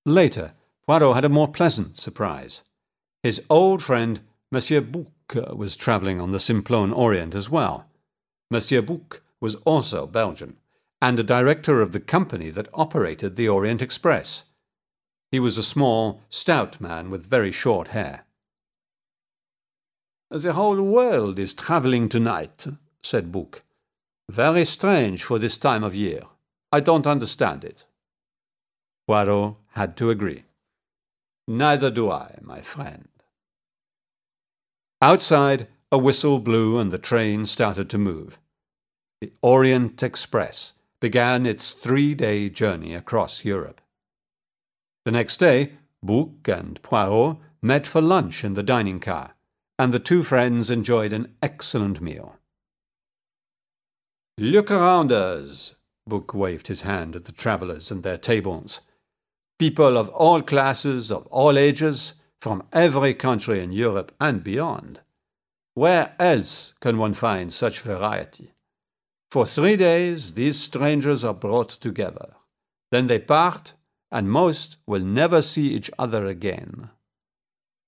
Later, Poirot had a more pleasant surprise. His old friend, Monsieur Bouc, was travelling on the Simplon Orient as well. Monsieur Bouc was also Belgian, and a director of the company that operated the Orient Express. He was a small, stout man with very short hair. "The whole world is travelling tonight," said Bouc. "Very strange for this time of year. I don't understand it." Poirot had to agree. "Neither do I, my friend." Outside, a whistle blew and the train started to move. The Orient Express began its 3-day journey across Europe. The next day, Bouc and Poirot met for lunch in the dining car, and the two friends enjoyed an excellent meal. "Look around us," Bouc waved his hand at the travellers and their tables. "People of all classes, of all ages, from every country in Europe and beyond. Where else can one find such variety? For 3 days these strangers are brought together. Then they part, and most will never see each other again."